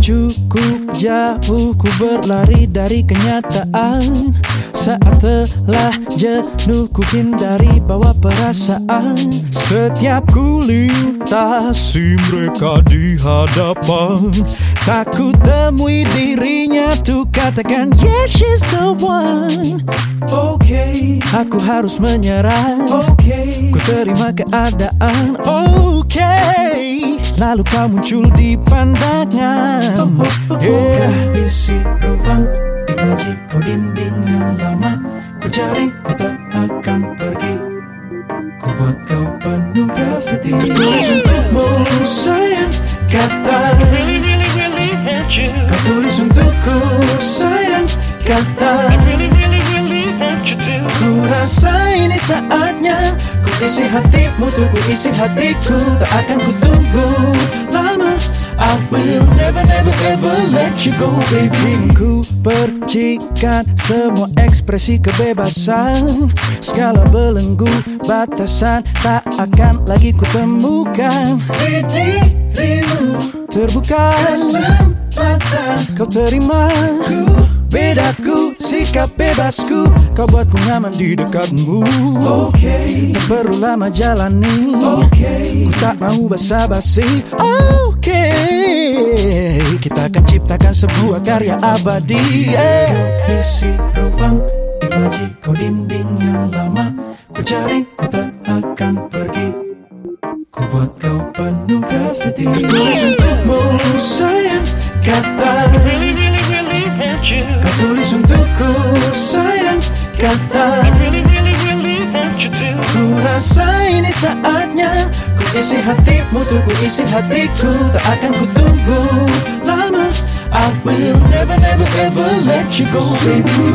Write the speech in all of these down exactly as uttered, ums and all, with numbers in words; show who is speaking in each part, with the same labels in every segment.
Speaker 1: Cukup jauh ku berlari dari kenyataan. Saat telah jenuh ku hindari bawa perasaan. Setiap ku lintasi mereka di hadapan, tak ku temui dirinya tuh katakan yes she's the one. Oke, okay, aku harus menyerah. Oke, okay, ku terima keadaan. Oke, okay, lalu kau muncul di pandangan. Oh, oh, oh, yeah. Oh, isi ruang imaji kau dinding yang lama. Ku cari, ku tak akan pergi. Ku buat kau penuh graffiti. Tertulis untukmu sayang, kata
Speaker 2: Really, really, really hurt you.
Speaker 1: kau tulis untukku sayang, kata
Speaker 2: Really, really, really hurt you too.
Speaker 1: ku rasa ini saatnya. Ku isi hatimu tuh ku isi hatiku. Tak akan ku tunggu lama. I will never, never, ever let you go, baby. Ku percikan semua ekspresi kebebasan. Segala belenggu batasan tak akan lagi ku temukan. Di dirimu terbuka kesempatan. Kau terima ku bedaku, sikap bebasku. Kau buatku nyaman di dekatmu. Oke, okay, tak perlu lama jalani. Oke, okay, ku tak mau basa-basi. Oke, okay, kita akan ciptakan sebuah karya abadi. Yeah. Isi ruang imaji kau dinding yang lama. Ku cari, ku tak akan pergi. Ku buat kau penuh graffiti. Tertulis untukmu sayang, kata
Speaker 2: Really, really, really hurt you.
Speaker 1: kau tulis untukku sayang, kata
Speaker 2: Really, really, really hurt you too.
Speaker 1: ku rasa ini saatnya. Ku isi hatimu tuh ku isi hatiku. Tak akan ku tunggu lama. I will never, never, ever let you go, baby.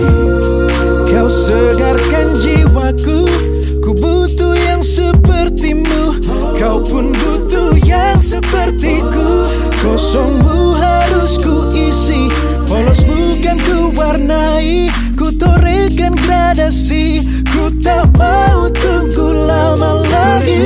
Speaker 1: Kau segarkan jiwaku. Ku butuh yang sepertimu. Kau pun butuh yang sepertiku. Kosongmu harus ku isi, polos bukan ku warnai. Ku torehkan gradasi. Ku tak mau tunggu lama lagi.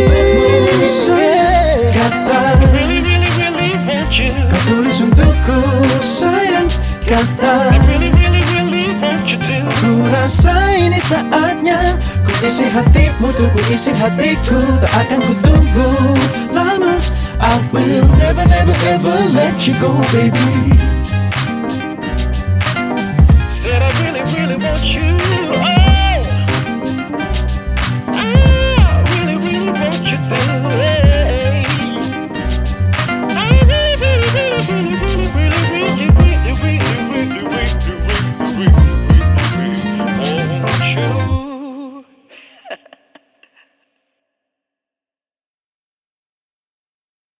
Speaker 1: Kata
Speaker 2: Really, really, really hurt you.
Speaker 1: kau tulis untukku sayang, kata
Speaker 2: Really, really, really hurt you too.
Speaker 1: ku rasa ini saatnya. Ku isi hatimu tuh ku isi hatiku. Tak akan ku tunggu lama. I will never, never, ever let you go, baby.
Speaker 2: Said I really, really want you.